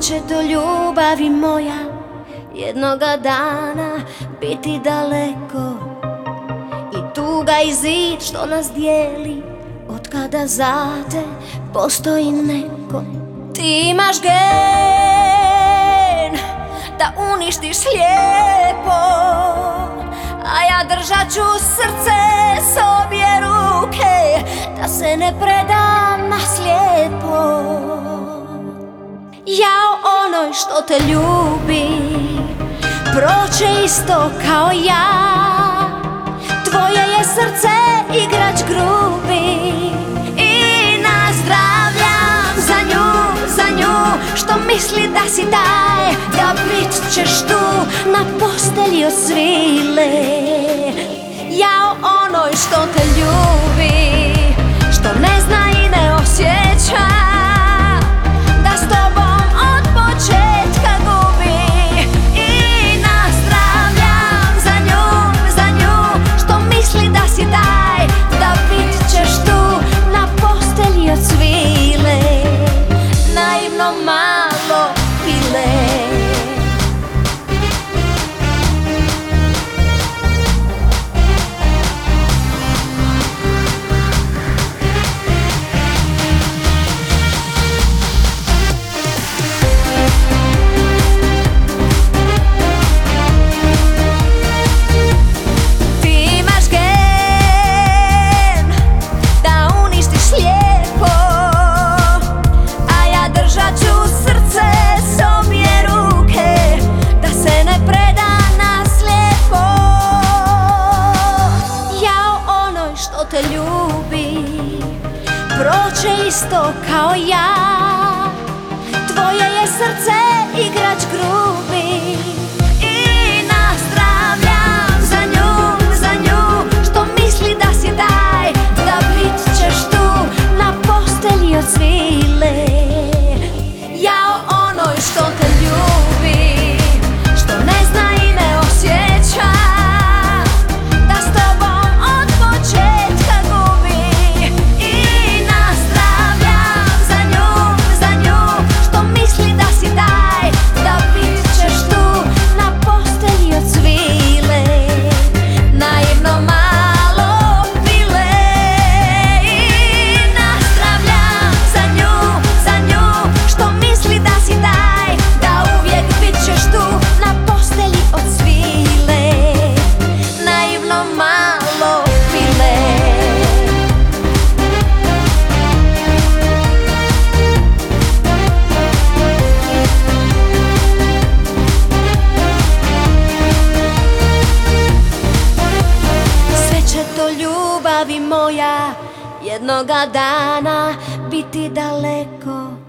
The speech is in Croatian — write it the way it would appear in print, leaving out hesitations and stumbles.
će to ljubavi moja jednoga dana biti daleko. I tuga i zid što nas dijeli, od kada za te postoji neko. Ti imaš gen da uništiš lijepo, a ja držat ću srce s obje ruke, da se ne predam na slijepo. Jao onoj što te ljubi, proće isto kao ja. Tvoje je srce igrač grubi i nazdravljam za nju što misli da si taj, da bit ćeš tu na postelji od svile. Jao onoj što te ljubi, što ne zna i ne osjeća da s tobom od početka gubi. I nazdravljam za nju što misli da si taj, da bit ćeš tu na postelji od svile. Naivno malo pile. Te ljubi, proće isto kao ja. Tvoje je srce igrač grubi i nazdravljam za nju što misli da si taj, da bit ćeš tu na postelji od svile. Jao onoj što te ljubi, što ne zna i ne osjeća da s tobom od početka gubi. I nazdravljam za nju što misli da si taj, da bit ćeš tu na postelji od svile. Naivno malo pile. I nazdravljam za nju što misli da si taj, da uvijek bit ćeš tu na postelji od svile. Naivno malo pile. Sve će to ljubavi moja jednoga dana biti daleko.